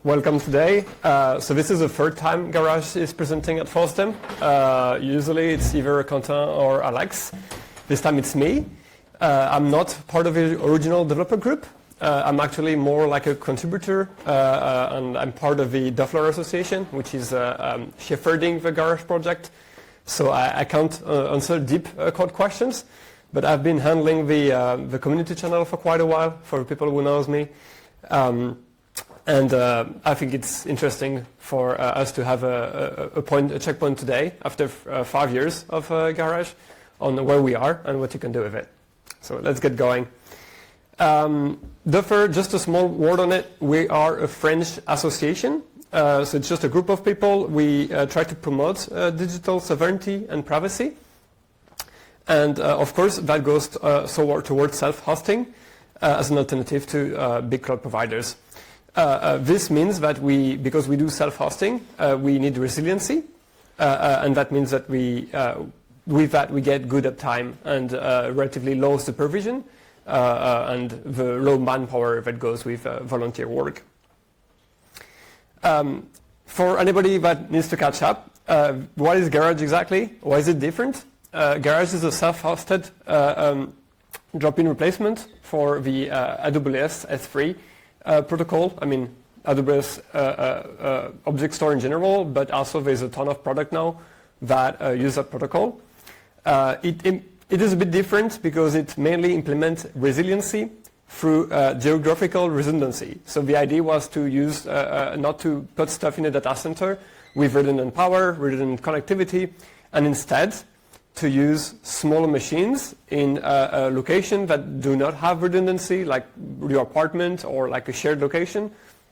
welcome today. So this is the third time Garage is presenting at FOSDEM. Usually it's either Quentin or Alex. This time it's me. I'm not part of the original developer group. I'm actually more like a contributor, and I'm part of the Dufler Association, which is shepherding the Garage project. So I can't answer deep code questions, but I've been handling the community channel for quite a while, for people who knows me. And I think it's interesting for us to have a checkpoint today, after 5 years of Garage, on where we are and what you can do with it. So let's get going. Dufler, just a small word on it. We are a French association. So it's just a group of people. We try to promote digital sovereignty and privacy. And of course, that goes towards self-hosting as an alternative to big cloud providers. This means that because we do self-hosting, we need resiliency. And that means that with that we get good uptime and relatively low supervision and the low manpower that goes with volunteer work. For anybody that needs to catch up, what is Garage exactly? Why is it different? Garage is a self-hosted drop-in replacement for the AWS S3 protocol. I mean, AWS Object Store in general, but also there's a ton of product now that use that protocol. It is a bit different because it mainly implements resiliency through geographical redundancy. So the idea was to use, not to put stuff in a data center with redundant power, redundant connectivity, and instead to use smaller machines in a location that do not have redundancy, like your apartment or like a shared location,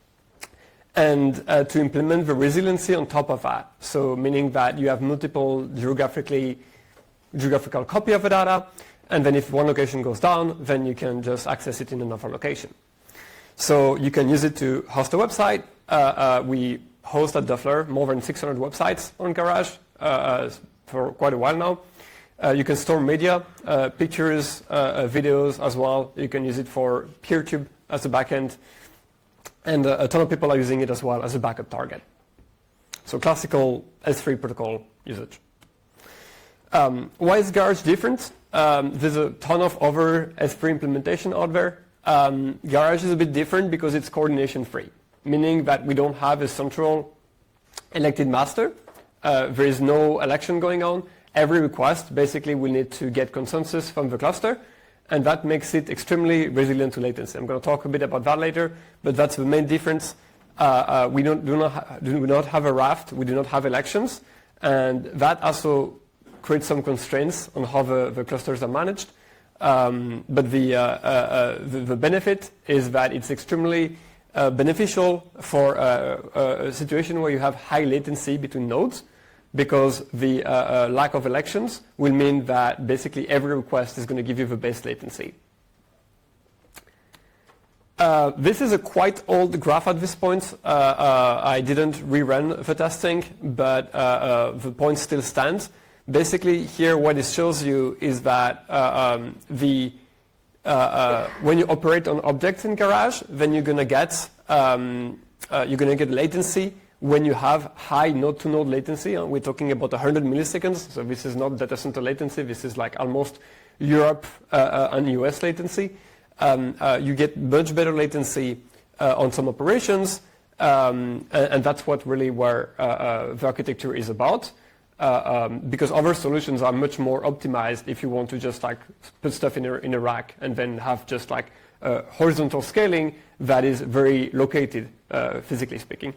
and to implement the resiliency on top of that. So meaning that you have multiple geographical copy of the data, and then if one location goes down, then you can just access it in another location. So you can use it to host a website. We host at Dufler more than 600 websites on Garage for quite a while now. You can store media, pictures, videos as well. You can use it for PeerTube as a backend. And a ton of people are using it as well as a backup target. So classical S3 protocol usage. Why is Garage different? There's a ton of other S3 implementation out there. Garage is a bit different because it's coordination free, meaning that we don't have a central elected master. There is no election going on. Every request basically will need to get consensus from the cluster, and that makes it extremely resilient to latency. I'm going to talk a bit about that later, but that's the main difference. We do not have a raft. We do not have elections, and that also creates some constraints on how the clusters are managed. But the benefit is that it's extremely beneficial for a situation where you have high latency between nodes, because the lack of elections will mean that basically every request is going to give you the best latency. This is a quite old graph at this point. I didn't rerun the testing, but the point still stands. Basically, here what it shows you is that when you operate on objects in Garage, then you're going to get latency when you have high node-to-node latency. We're talking about 100 milliseconds, so this is not data center latency. This is like almost Europe and US latency. You get much better latency on some operations, and that's what really where the architecture is about. Because other solutions are much more optimized if you want to just like put stuff in a rack and then have just like horizontal scaling that is very located, physically speaking.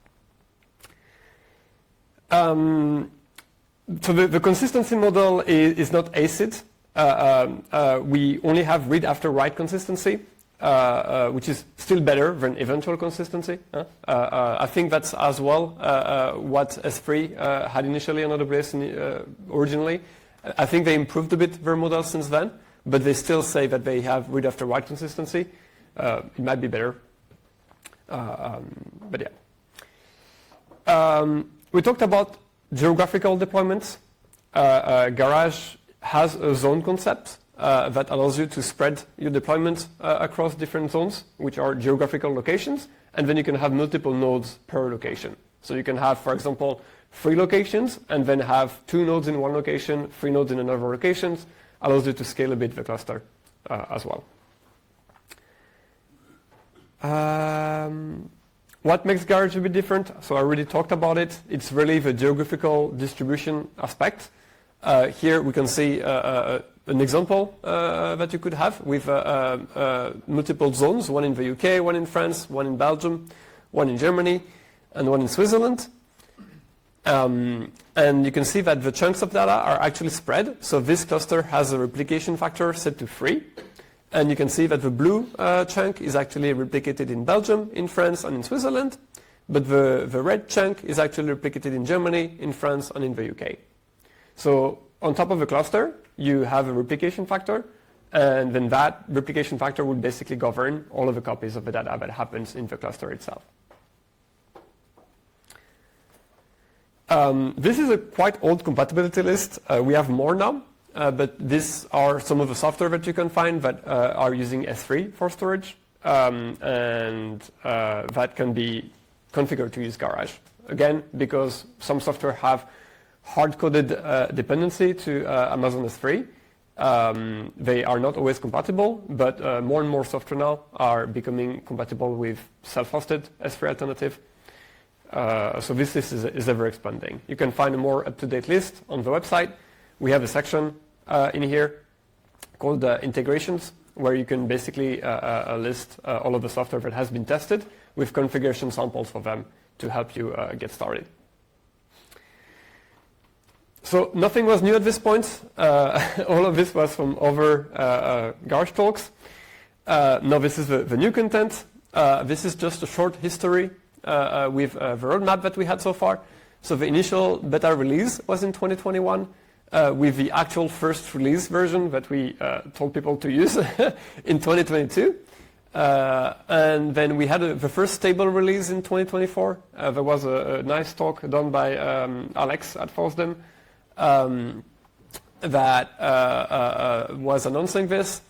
So the consistency model is not ACID. We only have read after write consistency, which is still better than eventual consistency. I think that's as well what S3 had initially on AWS originally. I think they improved a bit their model since then, but they still say that they have read after write consistency. It might be better, but yeah. We talked about geographical deployments. Garage has a zone concept. that allows you to spread your deployment across different zones, which are geographical locations, and then you can have multiple nodes per location. So you can have, for example, 3 locations, and then have 2 nodes in one location, 3 nodes in another location, allows you to scale a bit the cluster as well. What makes Garage a bit different? So I already talked about it. It's really the geographical distribution aspect. Here we can see an example that you could have with multiple zones, one in the UK, one in France, one in Belgium, one in Germany, and one in Switzerland. And you can see that the chunks of data are actually spread. So this cluster has a replication factor set to 3. And you can see that the blue chunk is actually replicated in Belgium, in France, and in Switzerland. But the red chunk is actually replicated in Germany, in France, and in the UK. So on top of the cluster, you have a replication factor. And then that replication factor will basically govern all of the copies of the data that happens in the cluster itself. This is a quite old compatibility list. We have more now. But these are some of the software that you can find that are using S3 for storage, and that can be configured to use Garage. Again, because some software have hard-coded dependency to Amazon S3, they are not always compatible, but more and more software now are becoming compatible with self-hosted S3 alternative. So this list is ever expanding. You can find a more up-to-date list on the website. We have a section in here called integrations, where you can basically list all of the software that has been tested with configuration samples for them to help you get started. So nothing was new at this point. All of this was from other Garage talks. Now this is the new content. This is just a short history with the roadmap that we had so far. So the initial beta release was in 2021. With the actual first release version that we told people to use in 2022. And then we had the first stable release in 2024. There was a nice talk done by Alex at FOSDEM that was announcing this.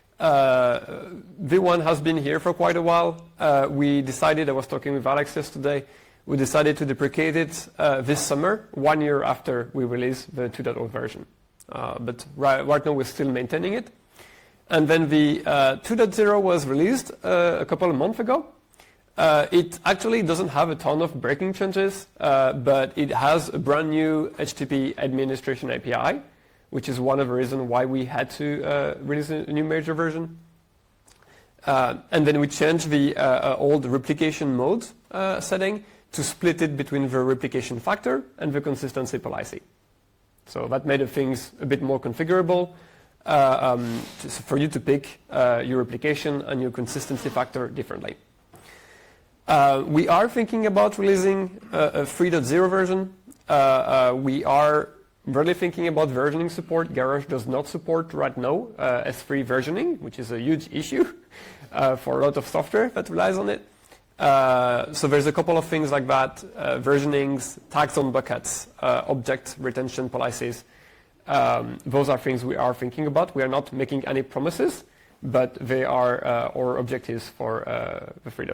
V1 has been here for quite a while. We decided, I was talking with Alex yesterday, we decided to deprecate it this summer, 1 year after we released the 2.0 version. But right now we're still maintaining it. And then the 2.0 was released a couple of months ago. It actually doesn't have a ton of breaking changes, but it has a brand new HTTP administration API, which is one of the reasons why we had to release a new major version. And then we changed the old replication mode setting to split it between the replication factor and the consistency policy. So that made things a bit more configurable for you to pick your replication and your consistency factor differently. We are thinking about releasing a 3.0 version. We are really thinking about versioning support. Garage does not support right now S3 versioning, which is a huge issue for a lot of software that relies on it. So there's a couple of things like that, versionings, tags on buckets, object retention policies. Those are things we are thinking about. We are not making any promises, but they are our objectives for the 3.0.